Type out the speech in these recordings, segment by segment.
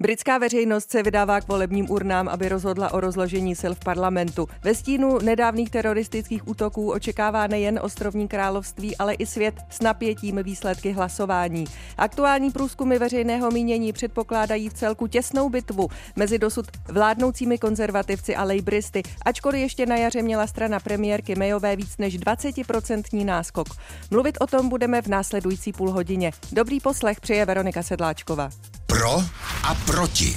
Britská veřejnost se vydává k volebním urnám, aby rozhodla o rozložení sil v parlamentu. Ve stínu nedávných teroristických útoků očekává nejen ostrovní království, ale i svět s napětím výsledky hlasování. Aktuální průzkumy veřejného mínění předpokládají v celku těsnou bitvu mezi dosud vládnoucími konzervativci a lejbristy, ačkoliv ještě na jaře měla strana premiérky Mayové víc než 20% náskok. Mluvit o tom budeme v následující půlhodině. Dobrý poslech přeje Veronika Sedláčková. Pro a proti.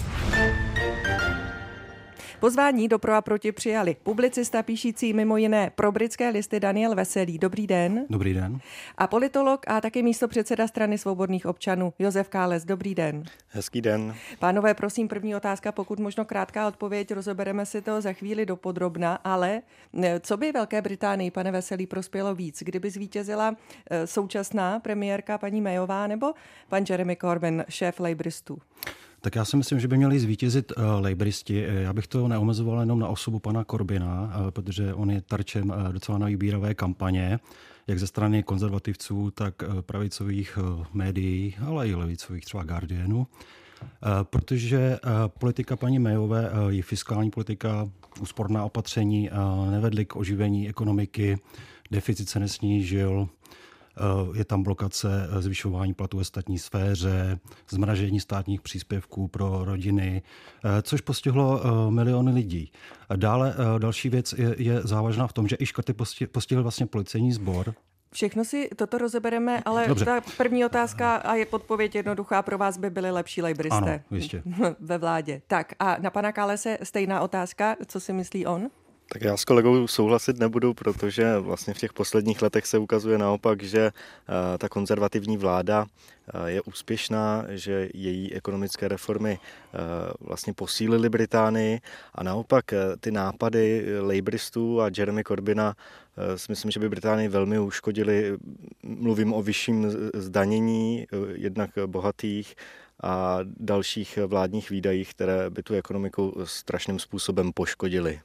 Pozvání do Pro a proti přijali publicista píšící mimo jiné pro britské listy Daniel Veselý. Dobrý den. Dobrý den. A politolog a taky místopředseda Strany svobodných občanů Josef Kález. Dobrý den. Hezký den. Pánové, prosím, první otázka, pokud možno krátká odpověď, rozebereme si to za chvíli dopodrobna, ale co by Velké Británii, pane Veselý, prospělo víc, kdyby zvítězila současná premiérka paní Mayová nebo pan Jeremy Corbyn, šéf lejbristů? Tak já si myslím, že by měli zvítězit lejbristi. Já bych to neomezoval jenom na osobu pana Corbyna, protože on je terčem docela na výběrové kampaně, jak ze strany konzervativců, tak pravicových médií, ale i levicových, třeba Guardianu. Protože politika paní Mayové, je fiskální politika, úsporná opatření nevedly k oživení ekonomiky, deficit se nesnížil, je tam blokace zvyšování platů ve státní sféře, zmražení státních příspěvků pro rodiny, což postihlo miliony lidí. Dále další věc je závažná v tom, že i škrty postihly vlastně policejní sbor. Všechno si toto rozebereme, ale dobře. Ta první otázka a je odpověď jednoduchá, pro vás by byli lepší lejbristé. Ano, jistě. Ve vládě. Tak a na pana Kálese stejná otázka, co si myslí on? Tak já s kolegou souhlasit nebudu, protože vlastně v těch posledních letech se ukazuje naopak, že ta konzervativní vláda je úspěšná, že její ekonomické reformy vlastně posílily Británii a naopak ty nápady lejbristů a Jeremy Corbyna si myslím, že by Británii velmi uškodily. Mluvím o vyšším zdanění jednak bohatých a dalších vládních výdajích, které by tu ekonomiku strašným způsobem poškodily.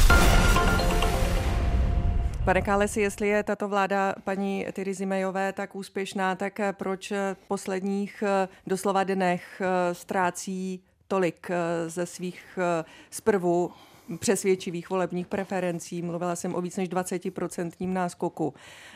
Pane Kálesi, jestli je tato vláda paní Therésy Mayové tak úspěšná, tak proč v posledních doslova dnech ztrácí tolik ze svých zprvu přesvědčivých volebních preferencí? Mluvila jsem o víc než 20% náskoku.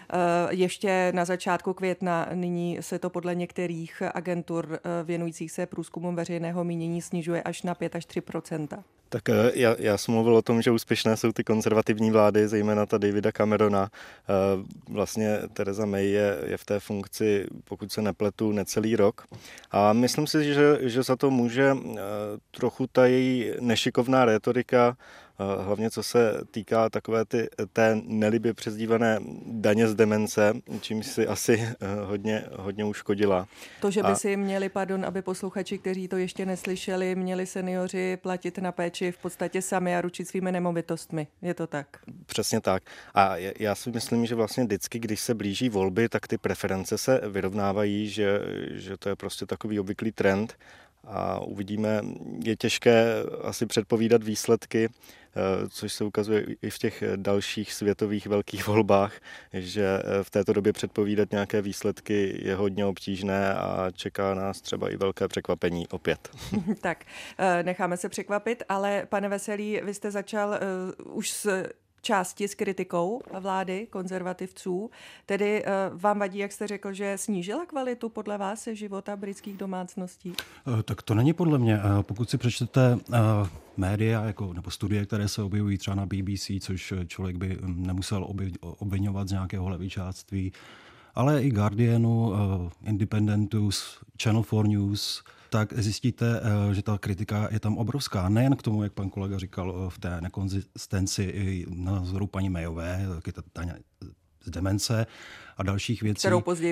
Ještě na začátku května, nyní se to podle některých agentur věnujících se průzkumům veřejného mínění snižuje až na 5 až 3%. Tak já jsem mluvil o tom, že úspěšné jsou ty konzervativní vlády, zejména ta Davida Camerona. Vlastně Theresa May je v té funkci, pokud se nepletu, necelý rok. A myslím si, že za to může trochu ta její nešikovná rétorika, hlavně co se týká takové té nelibě přezdívané daně z demence, čím si asi hodně uškodila. To, že by si měli, aby posluchači, kteří to ještě neslyšeli, měli seniori platit na péči v podstatě sami a ručit svými nemovitostmi. Je to tak? Přesně tak. A já si myslím, že vlastně vždycky, když se blíží volby, tak ty preference se vyrovnávají, že to je prostě takový obvyklý trend. A uvidíme, je těžké asi předpovídat výsledky, což se ukazuje i v těch dalších světových velkých volbách, že v této době předpovídat nějaké výsledky je hodně obtížné a čeká nás třeba i velké překvapení opět. Tak, necháme se překvapit, ale pane Veselý, vy jste začal už s části s kritikou vlády konzervativců. Tedy vám vadí, jak jste řekl, že snížila kvalitu podle vás života britských domácností? Tak to není podle mě. Pokud si přečtete média nebo studie, které se objevují třeba na BBC, což člověk by nemusel obviňovat z nějakého levičáctví, ale i Guardianu, Independentu, Channel 4 News, tak zjistíte, že ta kritika je tam obrovská. Nejen k tomu, jak pan kolega říkal, v té nekonzistenci názoru paní Mayové, taky ta daně z demence a dalších věcí. Kterou později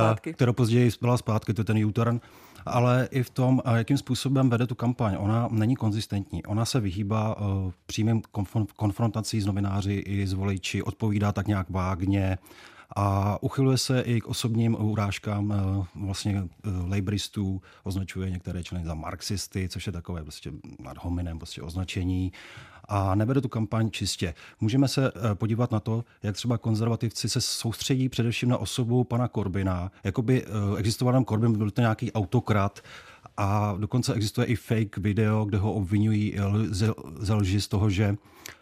vzala zpátky. To je ten U-turn. Ale i v tom, jakým způsobem vede tu kampaň. Ona není konzistentní. Ona se vyhýbá přímým konfrontací s novináři i s voliči, odpovídá tak nějak vágně a uchyluje se i k osobním urážkám vlastně lejbristů, označuje některé členy za marxisty, což je takové prostě ad hominem prostě označení a nevede tu kampaň čistě. Můžeme se podívat na to, jak třeba konzervativci se soustředí především na osobu pana Corbyna, jako by existoval Corbyn, byl to nějaký autokrat a dokonce existuje i fake video, kde ho obvinují ze lži z toho, že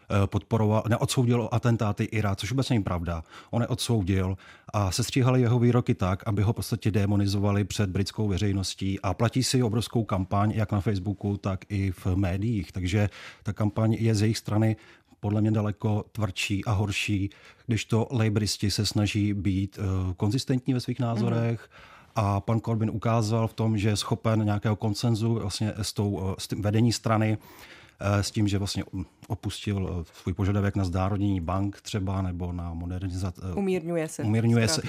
neodsoudil atentáty Irá, což vůbec není pravda. On neodsoudil a sestříhali jeho výroky tak, aby ho v podstatě demonizovali před britskou veřejností a platí si obrovskou kampaň jak na Facebooku, tak i v médiích. Takže ta kampaň je z jejich strany podle mě daleko tvrdší a horší, když to laboristi se snaží být konzistentní ve svých názorech. A pan Corbyn ukázal v tom, že je schopen nějakého konsenzu vlastně s tím vedení strany, s tím, že vlastně opustil svůj požadavek na znárodnění bank třeba nebo na modernizaci. Umírňuje se.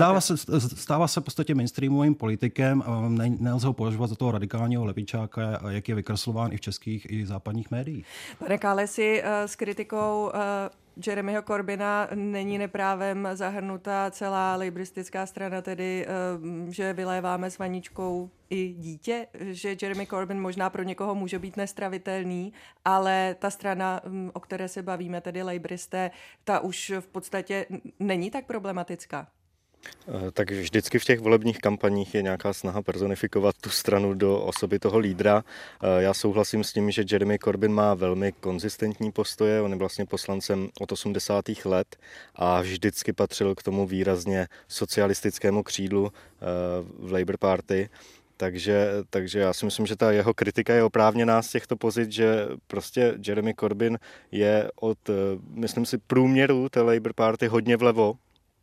Stává se v podstatě mainstreamovým politikem. Nelze ho považovat za toho radikálního levičáka, jak je vykreslován i v českých i západních médiích. Pane Kálesi, s kritikou Jeremyho Corbyna není neprávem zahrnuta celá lejbristická strana, tedy že vyléváme s vaničkou i dítě, že Jeremy Corbyn možná pro někoho může být nestravitelný, ale ta strana, o které se bavíme, tedy lejbristé, ta už v podstatě není tak problematická. Tak vždycky v těch volebních kampaních je nějaká snaha personifikovat tu stranu do osoby toho lídra. Já souhlasím s tím, že Jeremy Corbyn má velmi konzistentní postoje, on je vlastně poslancem od 80. let a vždycky patřil k tomu výrazně socialistickému křídlu v Labour Party. Takže já si myslím, že ta jeho kritika je oprávněná z těchto pozic, že prostě Jeremy Corbyn je od, myslím si, průměru té Labour Party hodně vlevo.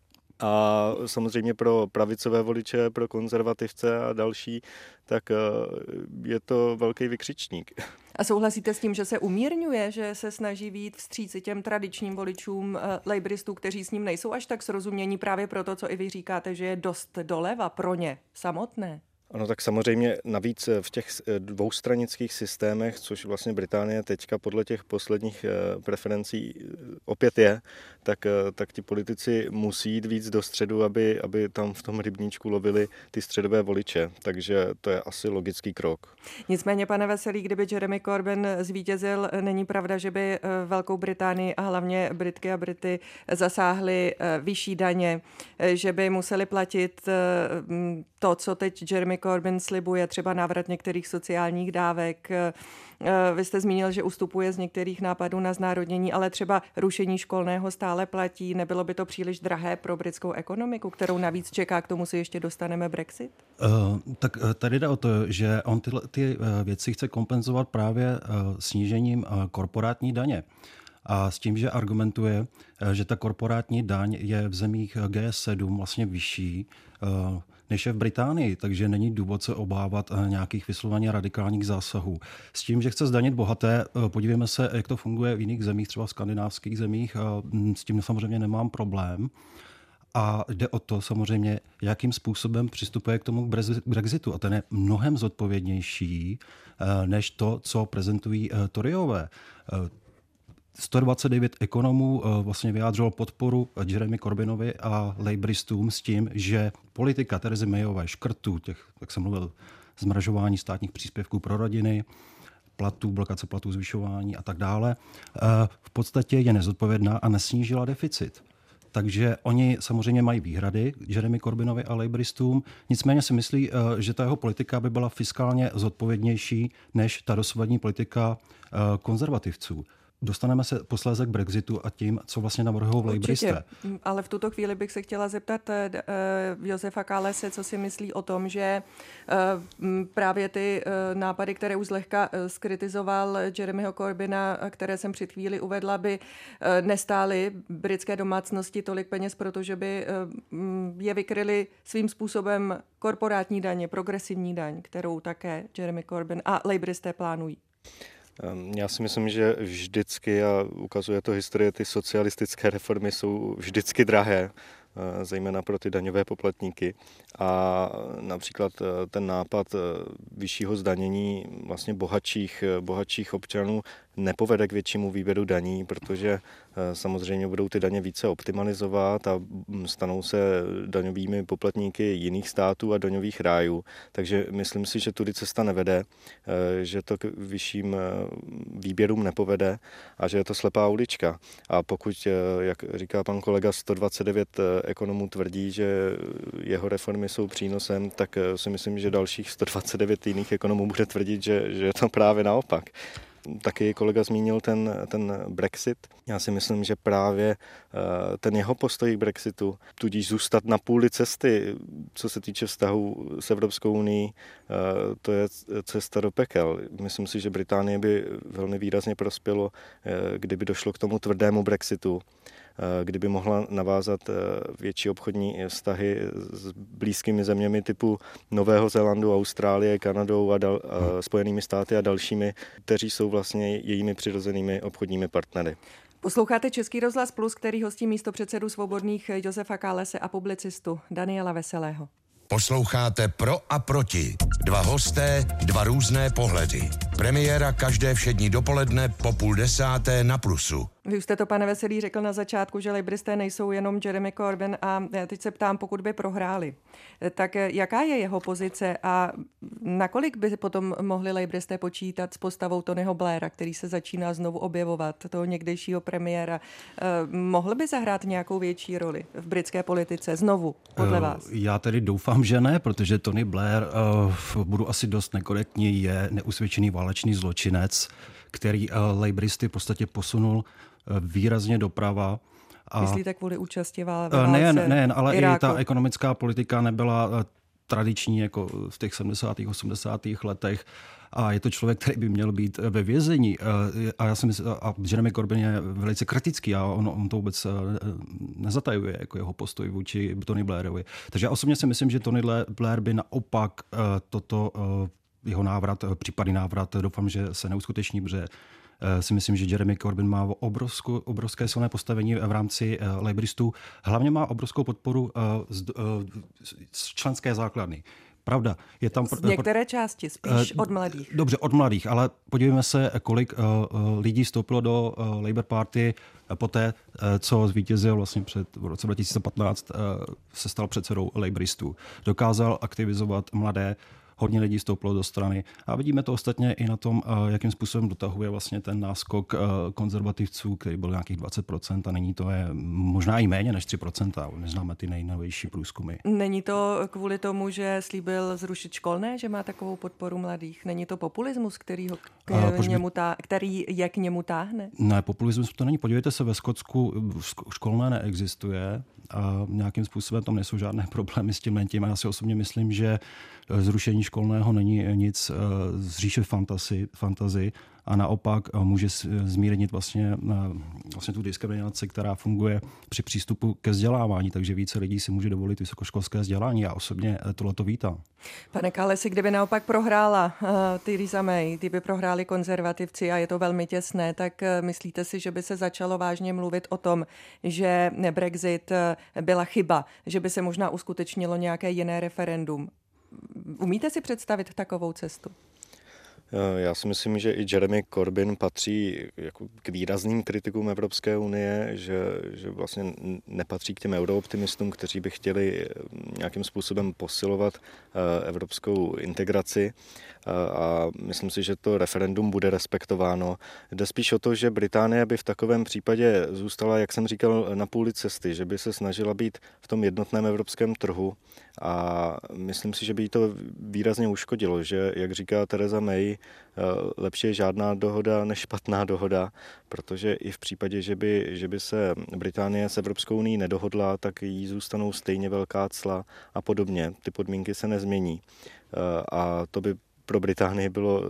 A samozřejmě pro pravicové voliče, pro konzervativce a další, tak je to velký vykřičník. A souhlasíte s tím, že se umírňuje, že se snaží vyjít vstříci těm tradičním voličům labouristů, kteří s ním nejsou až tak srozumění právě proto, co i vy říkáte, že je dost doleva pro ně samotné? Ano, tak samozřejmě navíc v těch dvoustranických systémech, což vlastně Británie teďka podle těch posledních preferencí opět je, tak ti politici musí jít víc do středu, aby tam v tom rybníčku lovili ty středové voliče. Takže to je asi logický krok. Nicméně, pane Veselý, kdyby Jeremy Corbyn zvítězil, není pravda, že by Velkou Británii a hlavně Britky a Brity zasáhly vyšší daně, že by museli platit to, co teď Jeremy Corbyn slibuje, třeba návrat některých sociálních dávek. Vy jste zmínil, že ustupuje z některých nápadů na znárodnění, ale třeba rušení školného stále platí. Nebylo by to příliš drahé pro britskou ekonomiku, kterou navíc čeká, k tomu si ještě dostaneme Brexit? Tak tady jde o to, že on ty věci chce kompenzovat právě snížením korporátní daně. A s tím, že argumentuje, že ta korporátní daň je v zemích G7 vlastně vyšší než je v Británii, takže není důvod se obávat nějakých vysloveně radikálních zásahů. S tím, že chce zdanit bohaté, podívejme se, jak to funguje v jiných zemích, třeba v skandinávských zemích, s tím samozřejmě nemám problém. A jde o to samozřejmě, jakým způsobem přistupuje k tomu Brexitu. A ten je mnohem zodpovědnější než to, co prezentují Toryové. 129 ekonomů vlastně vyjádřilo podporu Jeremy Corbynovi a labouristům s tím, že politika Terezy Mayové škrtů, jak jsem mluvil, zmražování státních příspěvků pro rodiny, platů, blokace platů, zvyšování a tak dále, v podstatě je nezodpovědná a nesnížila deficit. Takže oni samozřejmě mají výhrady Jeremy Corbynovi a labouristům, nicméně si myslí, že ta jeho politika by byla fiskálně zodpovědnější než ta dosavadní politika konzervativců. Dostaneme se posléze k Brexitu a tím, co vlastně navrhují laboristé. Ale v tuto chvíli bych se chtěla zeptat Josefa Kálese, co si myslí o tom, že právě ty nápady, které už zlehka skritizoval Jeremyho Corbyna, které jsem před chvíli uvedla, by nestály britské domácnosti tolik peněz, protože by je vykryly svým způsobem korporátní daně, progresivní daň, kterou také Jeremy Corbyn a laboristé plánují. Já si myslím, že vždycky, a ukazuje to historie, ty socialistické reformy jsou vždycky drahé, zejména pro ty daňové poplatníky. A například ten nápad vyššího zdanění vlastně bohatších občanů nepovede k většímu výběru daní, protože samozřejmě budou ty daně více optimalizovat a stanou se daňovými poplatníky jiných států a daňových rájů. Takže myslím si, že tudy cesta nevede, že to k vyšším výběrům nepovede a že je to slepá ulička. A pokud, jak říká pan kolega, 129 ekonomů tvrdí, že jeho reformy jsou přínosem, tak si myslím, že dalších 129 jiných ekonomů bude tvrdit, že je to právě naopak. Taky kolega zmínil ten Brexit. Já si myslím, že právě ten jeho postoj k Brexitu, tudíž zůstat na půli cesty, co se týče vztahu s Evropskou unií, to je cesta do pekel. Myslím si, že Británie by velmi výrazně prospělo, kdyby došlo k tomu tvrdému Brexitu, kdyby mohla navázat větší obchodní vztahy s blízkými zeměmi typu Nového Zélandu, Austrálie, Kanadou a Spojenými státy a dalšími, kteří jsou vlastně jejími přirozenými obchodními partnery. Posloucháte Český rozhlas Plus, který hostí místopředsedu Svobodných Josefa Kálese a publicistu Daniela Veselého. Posloucháte Pro a proti. Dva hosté, dva různé pohledy. Premiéra každé všední dopoledne po 9:30 na Plusu. Vy už jste to, pane Veselý, řekl na začátku, že labouristé nejsou jenom Jeremy Corbyn a teď se ptám, pokud by prohráli, tak jaká je jeho pozice a nakolik by potom mohli labouristé počítat s postavou Tonyho Blaira, který se začíná znovu objevovat, toho někdejšího premiéra. Mohl by zahrát nějakou větší roli v britské politice znovu, podle vás? Já tedy doufám, že ne, protože Tony Blair, budu asi dost nekorektní, je neusvědčený válečný zločinec, který labouristy v podstatě posunul výrazně doprava. Myslíte kvůli účasti ve válce? Nejen, ale Iráku. I ta ekonomická politika nebyla tradiční jako v těch 70. 80. letech. A je to člověk, který by měl být ve vězení. A já si myslím, a Jeremy Corbyn je velice kritický a on to vůbec nezatajuje jako jeho postoj vůči Tony Blairovi. Takže já osobně si myslím, že Tony Blair by naopak toto jeho návrat, případný návrat, doufám, že se neuskuteční, protože si myslím, že Jeremy Corbyn má obrovské silné postavení v rámci labouristů. Hlavně má obrovskou podporu z členské základny. Pravda, je tam... Z některé části, spíš od mladých. Dobře, od mladých, ale podívejme se, kolik lidí vstoupilo do Labour Party poté, co zvítězil vlastně v roce 2015, se stal předsedou labouristů. Dokázal aktivizovat mladé, hodně lidí vstoupilo do strany a vidíme to ostatně i na tom, jakým způsobem dotahuje vlastně ten náskok konzervativců, který byl nějakých 20% a není to možná i méně než 3%, neznáme ty nejnovější průzkumy. Není to kvůli tomu, že slíbil zrušit školné, že má takovou podporu mladých? Není to populismus, který je k němu táhne? Ne, populismus to není. Podívejte se, ve Skotsku školné neexistuje a nějakým způsobem tam nejsou žádné problémy s tím. Já si osobně myslím, že zrušení školného není nic z říše fantasy a naopak může zmírnit vlastně tu diskriminaci, která funguje při přístupu ke vzdělávání, takže více lidí si může dovolit vysokoškolské vzdělání. Já osobně tohleto vítám. Pane Kálesi, kdyby naopak prohrála Theresa May, kdyby prohráli konzervativci a je to velmi těsné, tak myslíte si, že by se začalo vážně mluvit o tom, že Brexit byla chyba, že by se možná uskutečnilo nějaké jiné referendum? Umíte si představit takovou cestu? Já si myslím, že i Jeremy Corbyn patří jako k výrazným kritikům Evropské unie, že vlastně nepatří k těm eurooptimistům, kteří by chtěli nějakým způsobem posilovat evropskou integraci. A myslím si, že to referendum bude respektováno. Jde spíš o to, že Británie by v takovém případě zůstala, jak jsem říkal, na půli cesty, že by se snažila být v tom jednotném evropském trhu a myslím si, že by jí to výrazně uškodilo, že, jak říká Theresa May, lepší je žádná dohoda než špatná dohoda, protože i v případě, že by se Británie s Evropskou unií nedohodla, tak jí zůstanou stejně velká cla a podobně. Ty podmínky se nezmění a to by pro Británii bylo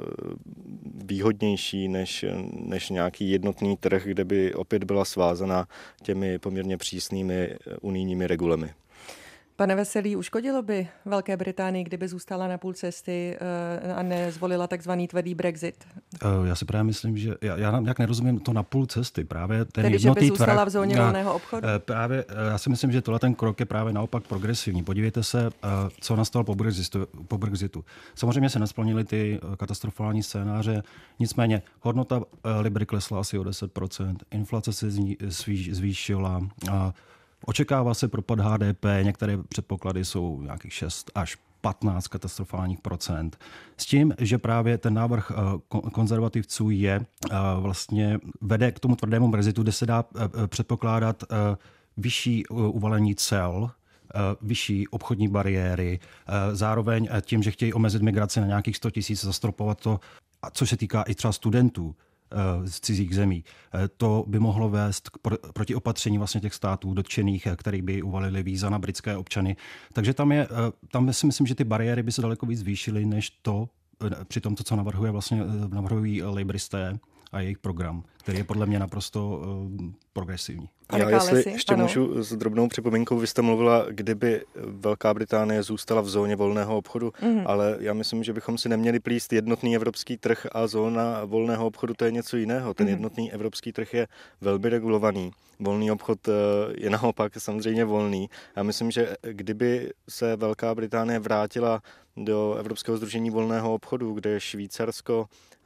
výhodnější než nějaký jednotný trh, kde by opět byla svázaná těmi poměrně přísnými unijními regulemi. Pane Veselý, uškodilo by Velké Británii, kdyby zůstala na půl cesty a nezvolila takzvaný tvrdý Brexit? Já si právě myslím, že já nějak nerozumím to na půl cesty. Právě ten tedy, že by zůstala v zóně volného obchodu? Já si myslím, že tohle ten krok je právě naopak progresivní. Podívejte se, co nastalo po Brexitu. Samozřejmě se nesplnily ty katastrofální scénáře, nicméně hodnota libry klesla asi o 10%, inflace se zvýšila, očekává se propad HDP, některé předpoklady jsou nějakých 6 až 15 katastrofálních procent. S tím, že právě ten návrh konzervativců vlastně vede k tomu tvrdému Brexitu, kde se dá předpokládat vyšší uvalení cel, vyšší obchodní bariéry, zároveň tím, že chtějí omezit migraci na nějakých 100 000, zastropovat to, což se týká i třeba studentů z cizích zemí. To by mohlo vést k protiopatření vlastně těch států dotčených, který by uvalili víza na britské občany. Takže tam si myslím, že ty bariéry by se daleko víc zvýšily, než to při tom, co navrhují labouristé a jejich program, který je podle mě naprosto progresivní. Já jestli ještě můžu s drobnou připomínkou, vy jste mluvila, kdyby Velká Británie zůstala v zóně volného obchodu, ale já myslím, že bychom si neměli plíst jednotný evropský trh a zóna volného obchodu, to je něco jiného. Ten jednotný evropský trh je velmi regulovaný. Volný obchod je naopak samozřejmě volný. Já myslím, že kdyby se Velká Británie vrátila do Evropského sdružení volného obchodu, kde je Švýcarsko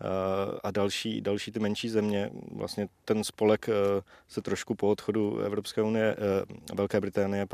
a další ty menší země, vlastně ten spolek se trošku po odchodu Velké Británie,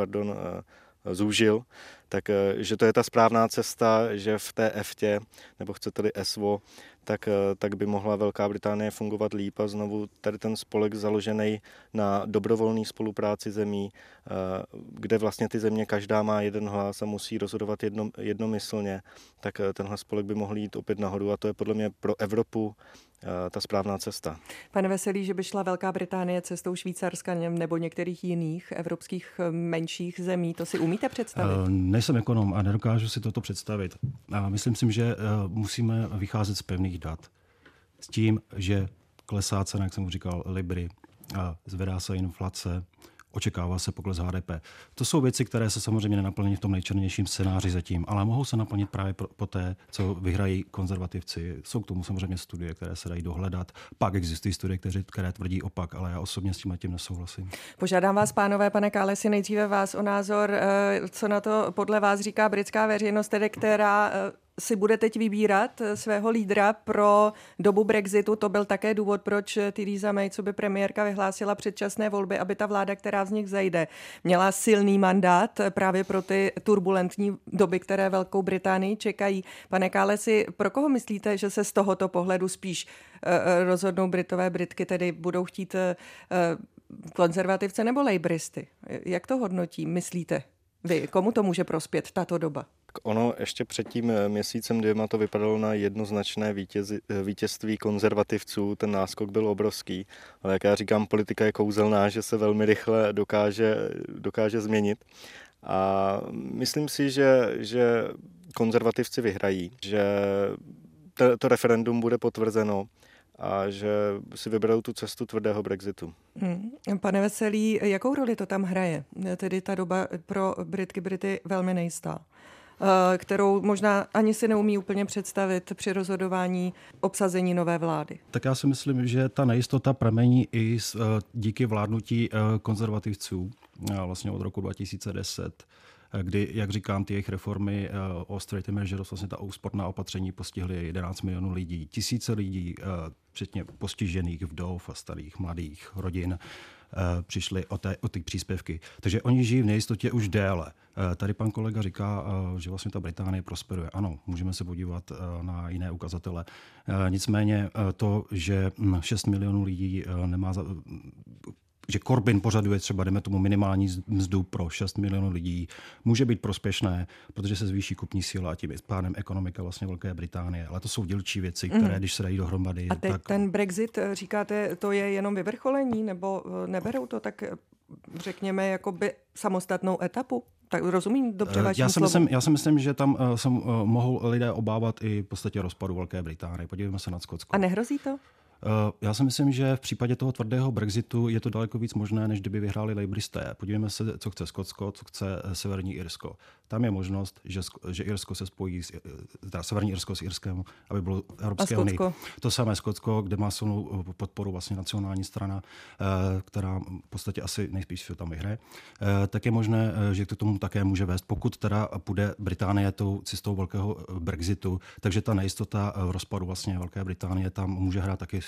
zúžil, takže to je ta správná cesta, že v té EFTě, nebo chcete-li ESVO, tak by mohla Velká Británie fungovat líp a znovu tady ten spolek založený na dobrovolné spolupráci zemí, kde vlastně ty země každá má jeden hlas a musí rozhodovat jednomyslně, tak tenhle spolek by mohl jít opět nahoru a to je podle mě pro Evropu ta správná cesta. Pane Veselý, že by šla Velká Británie cestou Švýcarska nebo některých jiných evropských menších zemí, to si umíte představit? Nejsem ekonom a nedokážu si toto představit. A myslím si, že musíme vycházet z pevných dat. S tím, že klesá cena, jak jsem už říkal, libry, zvedá se inflace, očekává se pokles HDP. To jsou věci, které se samozřejmě nenaplní v tom nejčernějším scénáři zatím, ale mohou se naplnit právě poté, co vyhrají konzervativci. Jsou k tomu samozřejmě studie, které se dají dohledat. Pak existují studie, které tvrdí opak, ale já osobně s tím nesouhlasím. Požádám vás, pánové, pane Kálesi, nejdříve vás o názor, co na to podle vás říká britská veřejnost, tedy která si bude teď vybírat svého lídra pro dobu Brexitu. To byl také důvod, proč Theresa May, co by premiérka, vyhlásila předčasné volby, aby ta vláda, která z nich zejde, měla silný mandát právě pro ty turbulentní doby, které Velkou Británii čekají. Pane Kálesi, pro koho myslíte, že se z tohoto pohledu spíš rozhodnou Britové, Britky, tedy budou chtít konzervativce nebo lejbristy? Jak to hodnotí, myslíte vy? Komu to může prospět tato doba? Ono ještě před tím měsícem 2 to vypadalo na jednoznačné vítězství konzervativců, ten náskok byl obrovský, ale jak já říkám, politika je kouzelná, že se velmi rychle dokáže změnit a myslím si, že konzervativci vyhrají, že to referendum bude potvrzeno a že si vyberou tu cestu tvrdého Brexitu. Pane Veselý, jakou roli to tam hraje? Tedy ta doba pro Brity velmi nejistá, kterou možná ani si neumí úplně představit při rozhodování obsazení nové vlády. Tak já si myslím, že ta nejistota pramení i díky vládnutí konzervativců vlastně od roku 2010, kdy, jak říkám, ty jejich reformy austerity measures, vlastně ta úsporná opatření postihly 11 milionů lidí, tisíce lidí, včetně postižených vdov a starých, mladých rodin, přišli o ty příspěvky. Takže oni žijí v nejistotě už déle. Tady pan kolega říká, že vlastně ta Británie prosperuje. Ano, můžeme se podívat na jiné ukazatele. Nicméně to, že 6 milionů lidí nemá že Corbyn požaduje třeba, jdeme tomu, minimální mzdu pro 6 milionů lidí, může být prospěšné, protože se zvýší kupní síla a tím pádem ekonomika vlastně Velké Británie. Ale to jsou dílčí věci, které, když se dají dohromady... A teď ten Brexit, říkáte, to je jenom vyvrcholení, nebo neberou to tak, řekněme, jakoby samostatnou etapu? Tak rozumím dobře vašim slovům? Já si myslím, že tam se mohou lidé obávat i v podstatě rozpadu Velké Británie. Podívejme se na Skotsko. A nehrozí to? Já si myslím, že v případě toho tvrdého Brexitu je to daleko víc možné, než kdyby vyhráli lejbristé. Podívejme se, co chce Skotsko, co chce Severní Irsko. Tam je možnost, že Irsko se spojí, Severní Irsko s Irskem, aby bylo v Evropské unii. To samé Skotsko, kde má silnou podporu vlastně nacionální strana, která v podstatě asi nejspíš tam vyhraje, tak je možné, že k tomu také může vést, pokud teda půjde Británie tou cestou velkého Brexitu, takže ta nejistota v rozpadu vlastně Velké Británie tam může hrát taky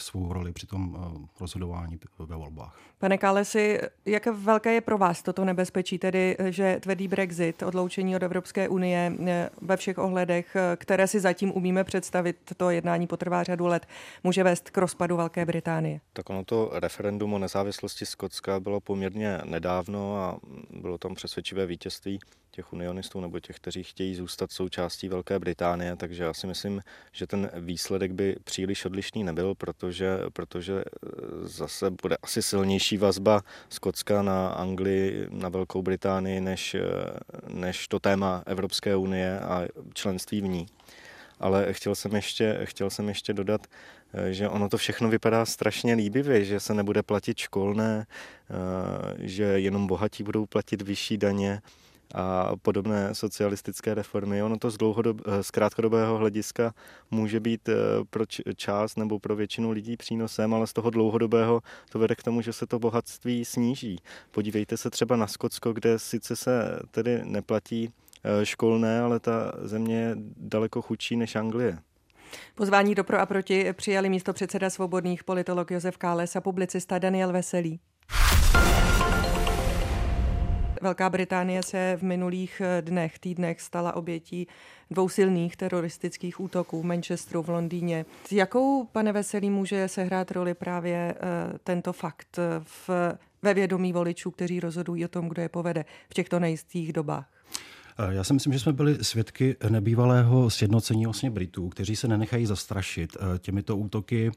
svou roli při tom rozhodování ve volbách. Pane Kálesi, jak velké je pro vás toto nebezpečí, tedy že tvrdý Brexit, odloučení od Evropské unie ve všech ohledech, které si zatím umíme představit, to jednání potrvá řadu let, může vést k rozpadu Velké Británie? Tak ono to referendum o nezávislosti Skotska bylo poměrně nedávno a bylo tam přesvědčivé vítězství těch unionistů nebo těch, kteří chtějí zůstat součástí Velké Británie, takže já si myslím, že ten výsledek by příliš odlišný nebyl, protože zase bude asi silnější vazba Skotska na Anglii, na Velkou Británii, než to téma Evropské unie a členství v ní. Ale chtěl jsem ještě dodat, že ono to všechno vypadá strašně líbivě, že se nebude platit školné, že jenom bohatí budou platit vyšší daně a podobné socialistické reformy. Ono to z krátkodobého hlediska může být pro část nebo pro většinu lidí přínosem, ale z toho dlouhodobého to vede k tomu, že se to bohatství sníží. Podívejte se třeba na Skotsko, kde sice se tedy neplatí školné, ale ta země je daleko chudší než Anglie. Pozvání do Pro a proti přijali místopředseda Svobodných politolog Josef Káles a publicista Daniel Veselý. Velká Británie se v minulých týdnech stala obětí dvou silných teroristických útoků v Manchesteru, v Londýně. Jakou, pane Veselý, může sehrát roli právě tento fakt ve vědomí voličů, kteří rozhodují o tom, kdo je povede v těchto nejistých dobách? Já si myslím, že jsme byli svědky nebývalého sjednocení vlastně Britů, kteří se nenechají zastrašit těmito útoky.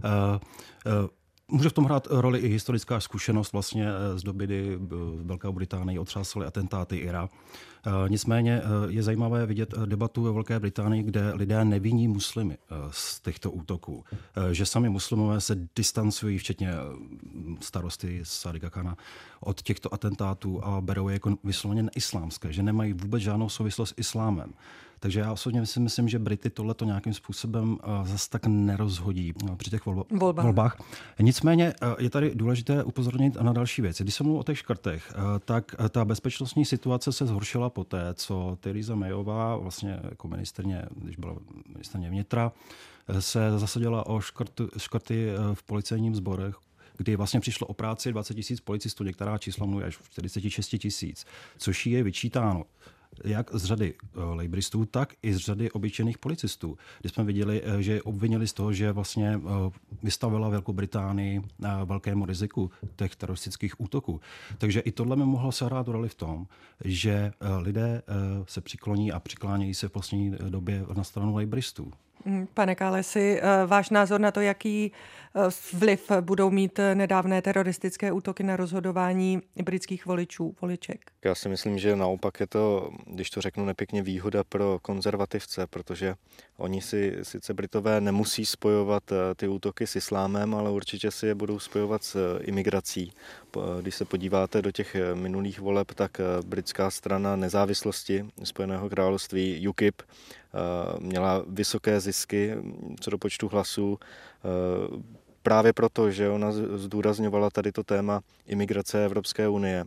Může v tom hrát roli i historická zkušenost vlastně z doby, kdy Velká Británie otřásaly atentáty IRA. Nicméně je zajímavé vidět debatu ve Velké Británii, kde lidé neviní muslimy z těchto útoků. Že sami muslimové se distancují, včetně starosty Sadiqa Khana, od těchto atentátů a berou je jako vysloveně neislámské, že nemají vůbec žádnou souvislost s islámem. Takže já osobně si myslím, že Brity tohleto nějakým způsobem zase tak nerozhodí při těch volbách. Nicméně je tady důležité upozornit na další věc. Když se mluví o těch škrtech, tak ta bezpečnostní situace se zhoršila poté, co Theresa Mayová, vlastně jako když byla ministryně vnitra, se zasadila o škrty v policejním sborech, kdy vlastně přišlo o práci 20 000 policistů, některá čísla mluví až 46 000, což jí je vyčítáno jak z řady lejbristů, tak i z řady obyčejných policistů, kdy jsme viděli, že obvinili z toho, že vlastně vystavila Velkou Británii velkému riziku těch teroristických útoků. Takže i tohle mi mohlo sehrát roli v tom, že lidé se přikloní a přiklánějí se v poslední době na stranu lejbristů. Pane Kálesi, váš názor na to, jaký vliv budou mít nedávné teroristické útoky na rozhodování britských voliček? Já si myslím, že naopak je to, když to řeknu nepěkně, výhoda pro konzervativce, protože oni si sice Britové nemusí spojovat ty útoky s islámem, ale určitě si je budou spojovat s imigrací. Když se podíváte do těch minulých voleb, tak britská strana nezávislosti Spojeného království UKIP měla vysoké zisky co do počtu hlasů právě proto, že ona zdůrazňovala tady to téma imigrace Evropské unie.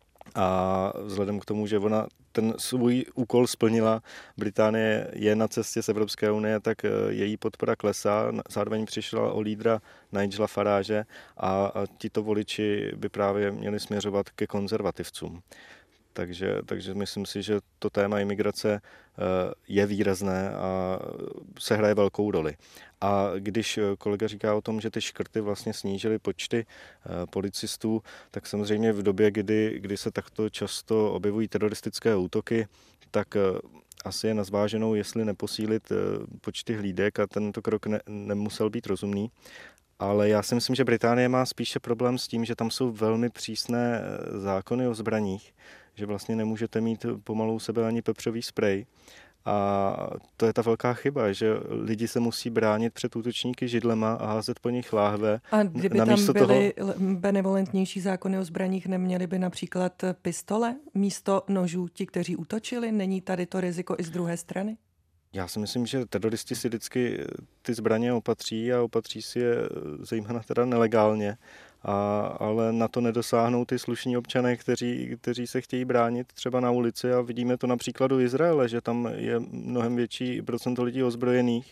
A vzhledem k tomu, že ona ten svůj úkol splnila, Británie je na cestě z Evropské unie, tak její podpora klesá. Zároveň přišla o lídra Nigela Farage a tito voliči by právě měli směřovat ke konzervativcům. Takže myslím si, že to téma imigrace je výrazné a sehraje velkou roli. A když kolega říká o tom, že ty škrty vlastně snížily počty policistů, tak samozřejmě v době, kdy se takto často objevují teroristické útoky, tak asi je na zváženou, jestli neposílit počty hlídek a tento krok nemusel být rozumný. Ale já si myslím, že Británie má spíše problém s tím, že tam jsou velmi přísné zákony o zbraních, že vlastně nemůžete mít pomalu u sebe ani pepřový sprej. A to je ta velká chyba, že lidi se musí bránit před útočníky židlema a házet po nich láhve. A kdyby tam byly benevolentnější zákony o zbraních, neměli by například pistole místo nožů ti, kteří útočili? Není tady to riziko i z druhé strany? Já si myslím, že teroristi si vždycky ty zbraně opatří a opatří si je zejména teda nelegálně. Ale na to nedosáhnou ty slušní občané, kteří se chtějí bránit třeba na ulici a vidíme to na příkladu Izraele, že tam je mnohem větší procento lidí ozbrojených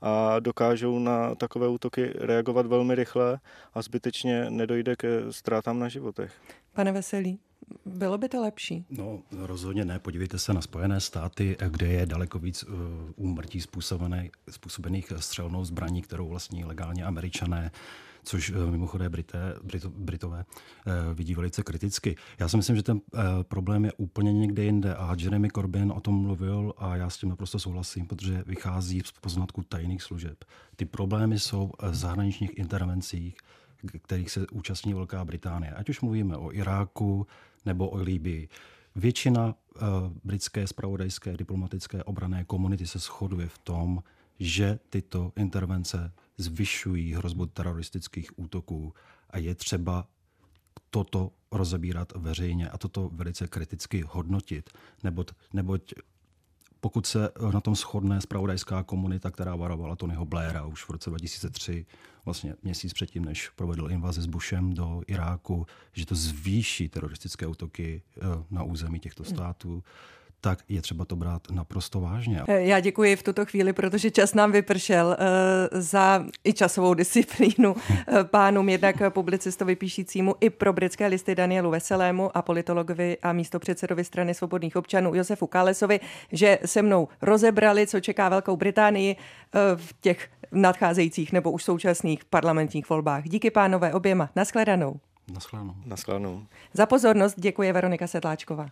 a dokážou na takové útoky reagovat velmi rychle a zbytečně nedojde ke ztrátám na životech. Pane Veselý, bylo by to lepší? No, rozhodně ne. Podívejte se na Spojené státy, kde je daleko víc úmrtí způsobených střelnou zbraní, kterou vlastní legálně Američané, což mimochodem Britové vidí velice kriticky. Já si myslím, že ten problém je úplně někde jinde a Jeremy Corbyn o tom mluvil a já s tím naprosto souhlasím, protože vychází z poznatků tajných služeb. Ty problémy jsou v zahraničních intervencích, kterých se účastní Velká Británie. Ať už mluvíme o Iráku nebo o Libyi. Většina britské zpravodajské, diplomatické, obranné komunity se shoduje v tom, že tyto intervence zvyšují hrozbu teroristických útoků a je třeba toto rozebírat veřejně a toto velice kriticky hodnotit, neboť pokud se na tom shodne zpravodajská komunita, která varovala Tonyho Blaira už v roce 2003, vlastně měsíc předtím, než provedl invazi s Bushem do Iráku, že to zvýší teroristické útoky na území těchto států, tak je třeba to brát naprosto vážně. Já děkuji v tuto chvíli, protože čas nám vypršel, za i časovou disciplínu pánům, jednak publicistovi píšícímu i pro britské listy Danielu Veselému a politologovi a místopředsedovi Strany svobodných občanů Josefu Kalesovi, že se mnou rozebrali, co čeká Velkou Británii v těch nadcházejících nebo už současných parlamentních volbách. Díky pánové oběma. Nashledanou. Nashledanou. Nashledanou. Za pozornost děkuje Veronika Sedláčková.